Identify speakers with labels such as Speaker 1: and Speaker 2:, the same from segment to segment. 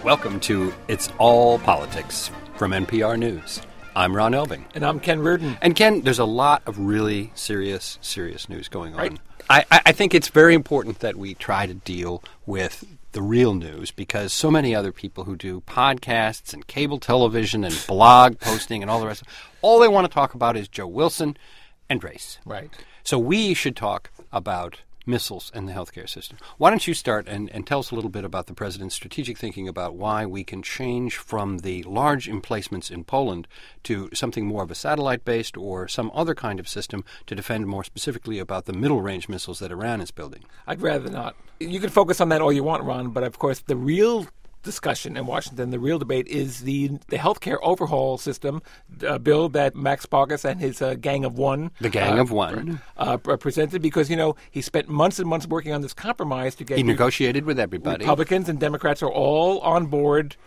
Speaker 1: Welcome to It's All Politics from NPR News. I'm Ron Elving.
Speaker 2: And I'm Ken Reardon.
Speaker 1: And Ken, there's a lot of really serious news going on.
Speaker 2: Right.
Speaker 1: I think it's very important that we try to deal with the real news because so many other people who do podcasts and cable television and blog posting and all the rest, all they want to talk about is Joe Wilson and race.
Speaker 2: Right.
Speaker 1: So we should talk about missiles in the healthcare system. Why don't you start and tell us a little bit about the president's strategic thinking about why we can change from the large emplacements in Poland to something more of a satellite-based or some other kind of system to defend more specifically about the middle-range missiles that Iran is building.
Speaker 2: I'd rather not. You can focus on that all you want, Ron, but of course the real discussion in Washington, the real debate is the healthcare overhaul system bill that Max Baucus and his Gang of One presented because, you know, he spent months and months working on this compromise to get...
Speaker 1: He negotiated with everybody.
Speaker 2: Republicans and Democrats are all on board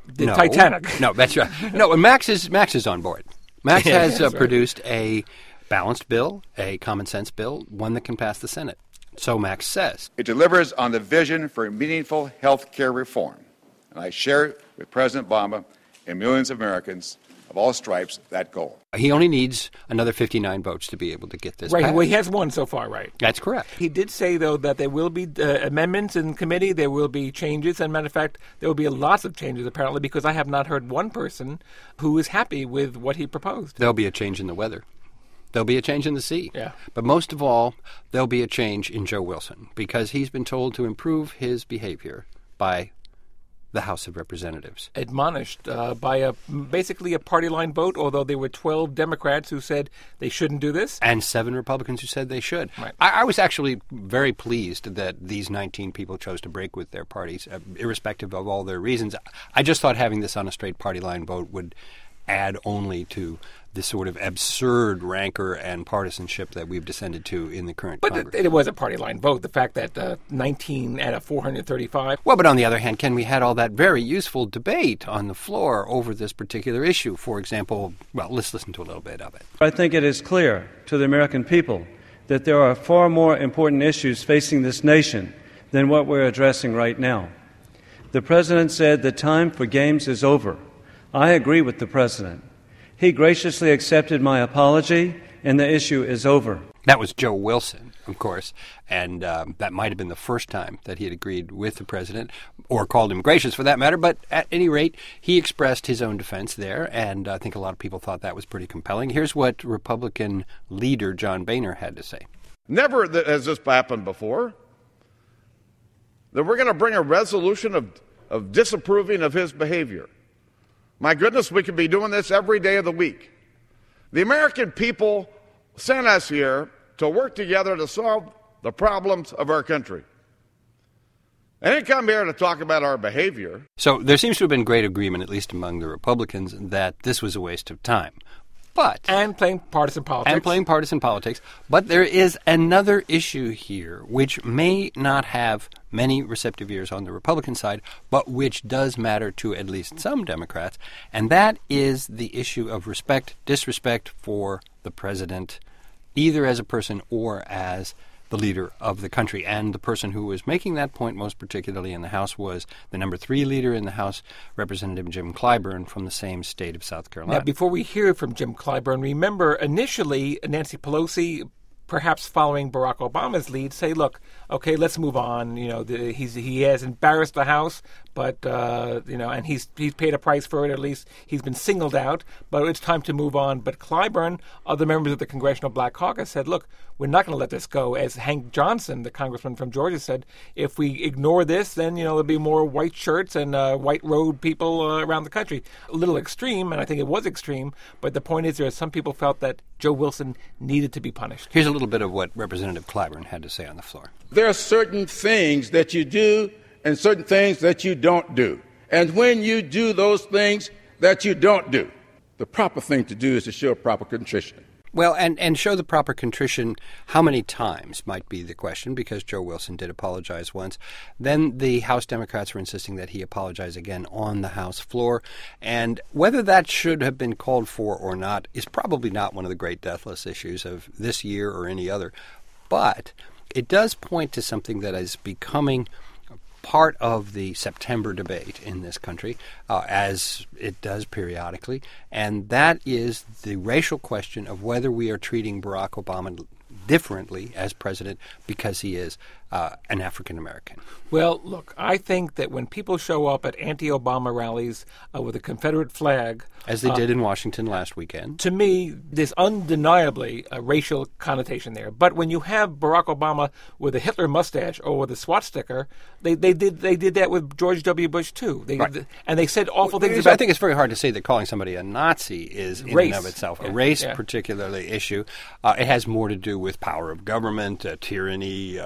Speaker 2: Titanic.
Speaker 1: No, that's right. No, Max is on board. Max has produced a balanced bill, a common sense bill, one that can pass the Senate. So Max says.
Speaker 3: It delivers on the vision for meaningful health care reform. And I share with President Obama and millions of Americans of all stripes that goal.
Speaker 1: He only needs another 59 votes to be able to get this
Speaker 2: right.
Speaker 1: passed.
Speaker 2: Well, he has one so far, right?
Speaker 1: That's correct.
Speaker 2: He did say, though, that there will be amendments in committee, there will be changes, and matter of fact, there will be lots of changes, apparently, because I have not heard one person who is happy with what he proposed.
Speaker 1: There'll be a change in the weather. There'll be a change in the sea.
Speaker 2: Yeah.
Speaker 1: But most of all, there'll be a change in Joe Wilson, because he's been told to improve his behavior by the House of Representatives.
Speaker 2: Admonished by basically a party line vote, although there were 12 Democrats who said they shouldn't do this.
Speaker 1: And 7 Republicans who said they should.
Speaker 2: Right.
Speaker 1: I was actually very pleased that these 19 people chose to break with their parties, irrespective of all their reasons. I just thought having this on a straight party line vote would add only to this sort of absurd rancor and partisanship that we've descended to in the current Congress.
Speaker 2: But it was a party line vote, the fact that 19 out of 435.
Speaker 1: Well, but on the other hand, Ken, we had all that very useful debate on the floor over this particular issue. For example, well, let's listen to a little bit of it.
Speaker 4: I think it is clear to the American people that there are far more important issues facing this nation than what we're addressing right now. The President said the time for games is over. I agree with the President. He graciously accepted my apology, and the issue is over.
Speaker 1: That was Joe Wilson, of course, and that might have been the first time that he had agreed with the president, or called him gracious for that matter, but at any rate, he expressed his own defense there, and I think a lot of people thought that was pretty compelling. Here's what Republican leader John Boehner had to say.
Speaker 5: Never has this happened before, that we're going to bring a resolution of disapproving of his behavior. My goodness, we could be doing this every day of the week. The American people sent us here to work together to solve the problems of our country. They didn't come here to talk about our behavior.
Speaker 1: So there seems to have been great agreement, at least among the Republicans, that this was a waste of time.
Speaker 2: And playing partisan politics.
Speaker 1: But there is another issue here which may not have many receptive ears on the Republican side, but which does matter to at least some Democrats, and that is the issue of disrespect for the president, either as a person or as the leader of the country. And the person who was making that point most particularly in the House was the number 3 leader in the House, Representative Jim Clyburn from the same state of South Carolina.
Speaker 2: Now, before we hear from Jim Clyburn, remember initially Nancy Pelosi, perhaps following Barack Obama's lead, say, look, okay, let's move on. You know, he has embarrassed the House, but, and he's paid a price for it. At least he's been singled out, but it's time to move on. But Clyburn, other members of the Congressional Black Caucus said, look, we're not going to let this go. As Hank Johnson, the congressman from Georgia, said, if we ignore this, then, there'll be more white shirts and white road people around the country. A little extreme, and I think it was extreme, but the point is there are some people felt that Joe Wilson needed to be punished.
Speaker 1: Here's a little bit of what Representative Clyburn had to say on the floor.
Speaker 6: There are certain things that you do and certain things that you don't do. And when you do those things that you don't do, the proper thing to do is to show proper contrition.
Speaker 1: Well, and show the proper contrition how many times might be the question, because Joe Wilson did apologize once. Then the House Democrats were insisting that he apologize again on the House floor. And whether that should have been called for or not is probably not one of the great deathless issues of this year or any other. But it does point to something that is becoming part of the September debate in this country, as it does periodically, and that is the racial question of whether we are treating Barack Obama differently as president because he is an African American.
Speaker 2: Well, look, I think that when people show up at anti-Obama rallies with a Confederate flag,
Speaker 1: as they did in Washington last weekend,
Speaker 2: to me, there's undeniably a racial connotation there. But when you have Barack Obama with a Hitler mustache or with a SWAT sticker, they did that with George W. Bush too. And they said awful things about.
Speaker 1: I think it's very hard to say that calling somebody a Nazi is in and of itself a race particularly issue. It has more to do with power of government, tyranny,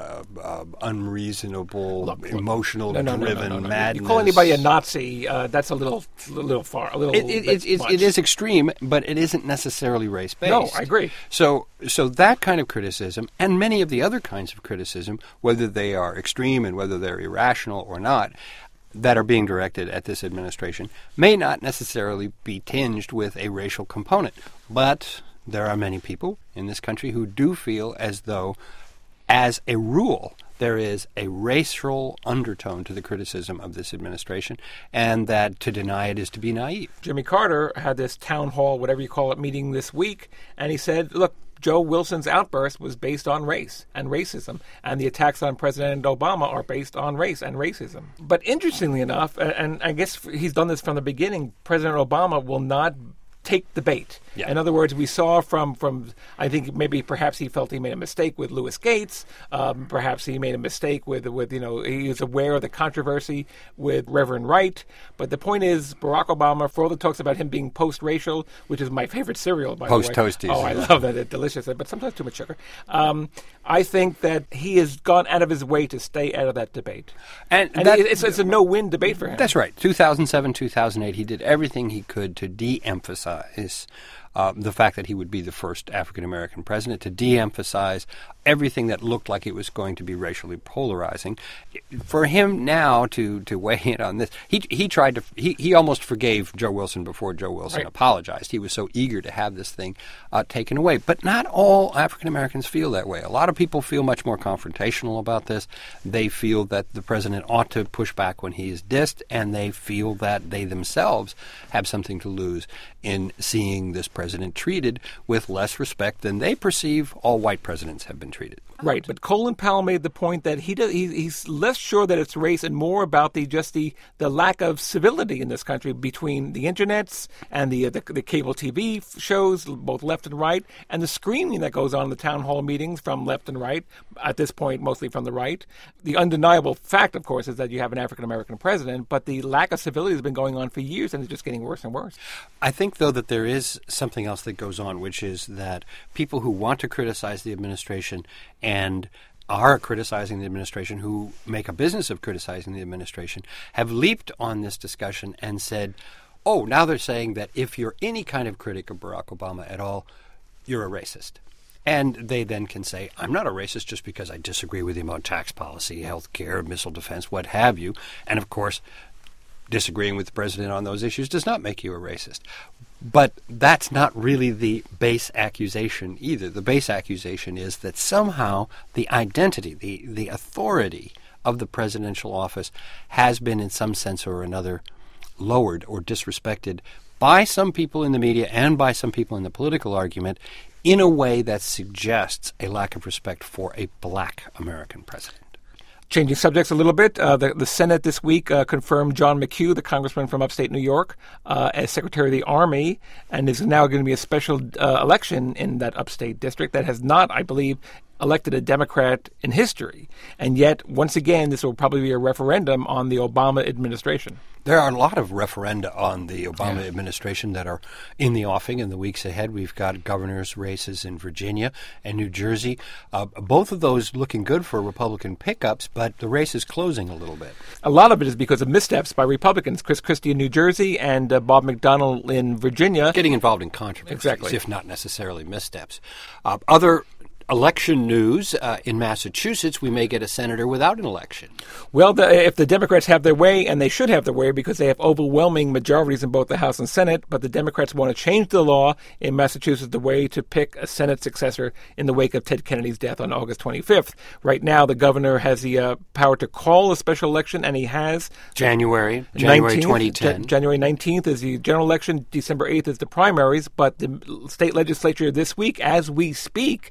Speaker 1: unreasonable, emotional-driven madness.
Speaker 2: You call anybody a Nazi, that's a little far.
Speaker 1: It is extreme, but it isn't necessarily race-based.
Speaker 2: No, I agree.
Speaker 1: So that kind of criticism, and many of the other kinds of criticism, whether they are extreme and whether they're irrational or not, that are being directed at this administration, may not necessarily be tinged with a racial component. But there are many people in this country who do feel as though, as a rule, there is a racial undertone to the criticism of this administration, and that to deny it is to be naive.
Speaker 2: Jimmy Carter had this town hall, whatever you call it, meeting this week, and he said, look, Joe Wilson's outburst was based on race and racism, and the attacks on President Obama are based on race and racism. But interestingly enough, and I guess he's done this from the beginning, President Obama will not take the bait.
Speaker 1: Yeah.
Speaker 2: In other words, we saw from I think perhaps he felt he made a mistake with Louis Gates. Perhaps he made a mistake with he was aware of the controversy with Reverend Wright. But the point is, Barack Obama, for all the talks about him being post-racial, which is my favorite cereal, by the way.
Speaker 1: Post-Toasties.
Speaker 2: Oh, I love that. It's delicious, but sometimes too much sugar. I think that he has gone out of his way to stay out of that debate. And it's a no-win debate for him.
Speaker 1: That's right. 2007, 2008, he did everything he could to de-emphasize the fact that he would be the first African-American president, to de-emphasize everything that looked like it was going to be racially polarizing. For him now to weigh in on this, he almost forgave Joe Wilson before Joe Wilson apologized. He was so eager to have this thing taken away. But not all African-Americans feel that way. A lot of people feel much more confrontational about this. They feel that the president ought to push back when he is dissed, and they feel that they themselves have something to lose in seeing this president treated with less respect than they perceive all white presidents have been treated.
Speaker 2: Right, but Colin Powell made the point that he's less sure that it's race and more about the lack of civility in this country between the internets and the cable TV shows, both left and right, and the screaming that goes on in the town hall meetings from left and right, at this point mostly from the right. The undeniable fact, of course, is that you have an African-American president, but the lack of civility has been going on for years, and it's just getting worse and worse.
Speaker 1: I think, though, that there is something else that goes on, which is that people who want to criticize the administration and are criticizing the administration, who make a business of criticizing the administration, have leaped on this discussion and said, oh, now they're saying that if you're any kind of critic of Barack Obama at all, you're a racist. And they then can say, I'm not a racist just because I disagree with him on tax policy, health care, missile defense, what have you. And, of course, disagreeing with the president on those issues does not make you a racist. But that's not really the base accusation either. The base accusation is that somehow the identity, the authority of the presidential office has been in some sense or another lowered or disrespected by some people in the media and by some people in the political argument in a way that suggests a lack of respect for a black American president.
Speaker 2: Changing subjects a little bit, the Senate this week confirmed John McHugh, the congressman from upstate New York, as Secretary of the Army, and is now going to be a special election in that upstate district that has not, I believe, elected a Democrat in history. And yet, once again, this will probably be a referendum on the Obama administration.
Speaker 1: There are a lot of referenda on the Obama administration that are in the offing in the weeks ahead. We've got governor's races in Virginia and New Jersey. Both of those looking good for Republican pickups, but the race is closing a little bit.
Speaker 2: A lot of it is because of missteps by Republicans. Chris Christie in New Jersey and Bob McDonnell in Virginia.
Speaker 1: Getting involved in controversies,
Speaker 2: exactly,
Speaker 1: if not necessarily missteps. election news. In Massachusetts, we may get a senator without an election.
Speaker 2: Well, if the Democrats have their way, and they should have their way because they have overwhelming majorities in both the House and Senate, but the Democrats want to change the law in Massachusetts the way to pick a Senate successor in the wake of Ted Kennedy's death on August 25th. Right now, the governor has the power to call a special election, and he has.
Speaker 1: January
Speaker 2: 19th,
Speaker 1: 2010.
Speaker 2: January 19th is the general election. December 8th is the primaries, but the state legislature this week, as we speak,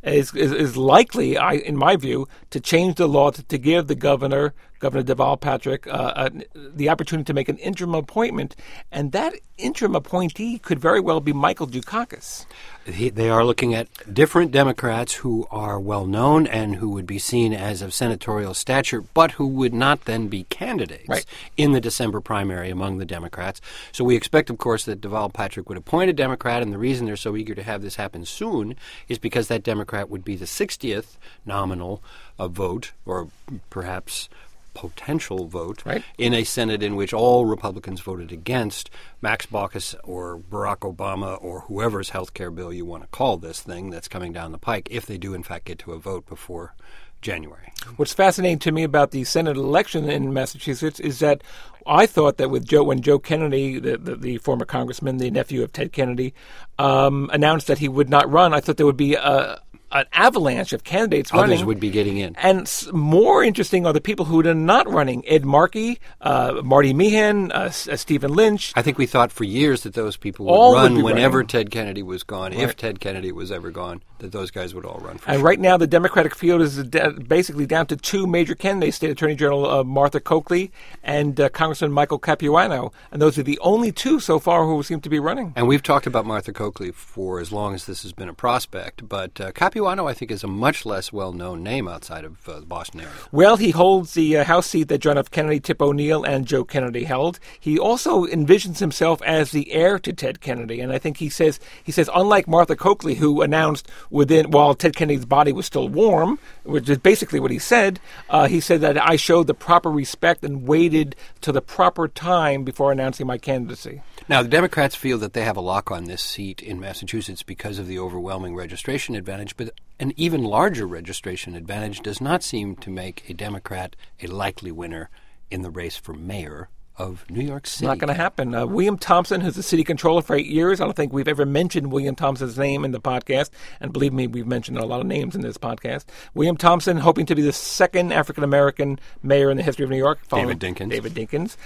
Speaker 2: is likely, in my view, to change the law to give the Governor Deval Patrick, the opportunity to make an interim appointment, and that interim appointee could very well be Michael Dukakis.
Speaker 1: They are looking at different Democrats who are well known and who would be seen as of senatorial stature, but who would not then be candidates in the December primary among the Democrats. So we expect, of course, that Deval Patrick would appoint a Democrat, and the reason they're so eager to have this happen soon is because that Democrat would be the 60th nominal vote, or perhaps potential vote, in a Senate in which all Republicans voted against Max Baucus or Barack Obama or whoever's health care bill you want to call this thing that's coming down the pike, if they do in fact get to a vote before January.
Speaker 2: What's fascinating to me about the Senate election in Massachusetts is that I thought that when Joe Kennedy, the former congressman, the nephew of Ted Kennedy, announced that he would not run, I thought there would be an avalanche of candidates running.
Speaker 1: Others would be getting in.
Speaker 2: And more interesting are the people who are not running. Ed Markey, Marty Meehan, Stephen Lynch.
Speaker 1: I think we thought for years that those people would run whenever Ted Kennedy was gone, if Ted Kennedy was ever gone, that those guys would all run for sure.
Speaker 2: Right now the Democratic field is basically down to two major candidates, State Attorney General Martha Coakley and Congressman Michael Capuano. And those are the only two so far who seem to be running.
Speaker 1: And we've talked about Martha Coakley for as long as this has been a prospect, but Capuano, I think, is a much less well-known name outside of the Boston area.
Speaker 2: Well, he holds the House seat that John F. Kennedy, Tip O'Neill, and Joe Kennedy held. He also envisions himself as the heir to Ted Kennedy, and I think he says, unlike Martha Coakley, who announced while Ted Kennedy's body was still warm, which is basically what he said that I showed the proper respect and waited to the proper time before announcing my candidacy.
Speaker 1: Now, the Democrats feel that they have a lock on this seat in Massachusetts because of the overwhelming registration advantage, but an even larger registration advantage does not seem to make a Democrat a likely winner in the race for mayor of New York City.
Speaker 2: Not going to happen. William Thompson, who's the city controller for 8 years. I don't think we've ever mentioned William Thompson's name in the podcast. And believe me, we've mentioned a lot of names in this podcast. William Thompson, hoping to be the second African-American mayor in the history of New York.
Speaker 1: David Dinkins.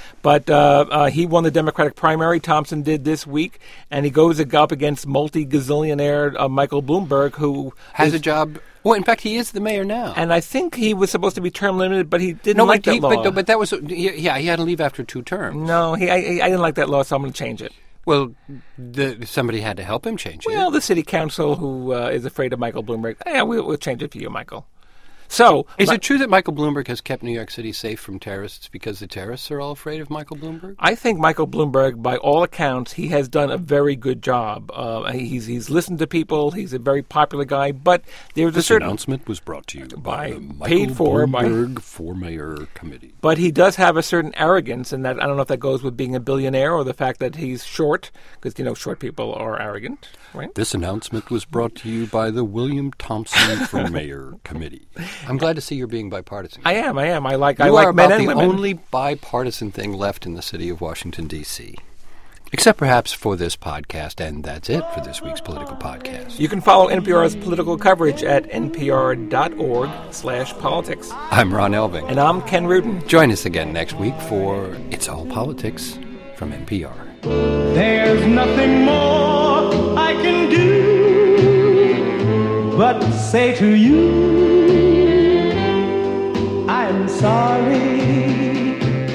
Speaker 2: But he won the Democratic primary. Thompson did this week. And he goes up against multi-gazillionaire Michael Bloomberg, who
Speaker 1: has a job. Well, in fact, he is the mayor now.
Speaker 2: And I think he was supposed to be term limited, but he didn't like that law.
Speaker 1: But that was, he had to leave after 2 terms.
Speaker 2: No, I didn't like that law, so I'm going to change it.
Speaker 1: Well, somebody had to help him change it.
Speaker 2: Well, the city council, who is afraid of Michael Bloomberg. Yeah, we'll change it for you, Michael. So,
Speaker 1: is it true that Michael Bloomberg has kept New York City safe from terrorists because the terrorists are all afraid of Michael Bloomberg?
Speaker 2: I think Michael Bloomberg, by all accounts, he has done a very good job. He's listened to people. He's a very popular guy. But there's
Speaker 1: this announcement was brought to you by the Michael Bloomberg for Mayor Committee.
Speaker 2: But he does have a certain arrogance, and that I don't know if that goes with being a billionaire or the fact that he's short, because short people are arrogant. Right?
Speaker 1: This announcement was brought to you by the William Thompson for Mayor Committee. I'm glad to see you're being bipartisan.
Speaker 2: I am. I like
Speaker 1: men and women. You are about the only bipartisan thing left in the city of Washington, D.C., except perhaps for this podcast, and that's it for this week's Political Podcast.
Speaker 2: You can follow NPR's political coverage at npr.org/politics.
Speaker 1: I'm Ron Elving.
Speaker 2: And I'm Ken Rudin.
Speaker 1: Join us again next week for It's All Politics from NPR.
Speaker 7: There's nothing more I can do but say to you, I'm sorry.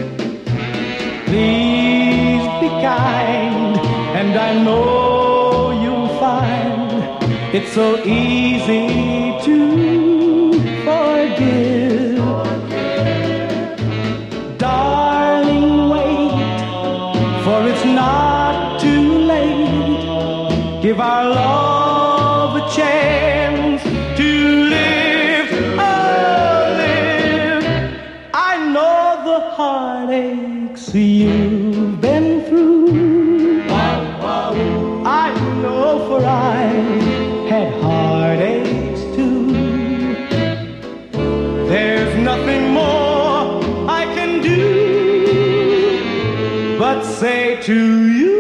Speaker 7: Please be kind, and I know you'll find it's so easy to forgive. Darling, wait, for it's not too late. Give our love a chance to live, oh, live. I know the heartaches you've been through. I know, for I had heartaches too. but say to you,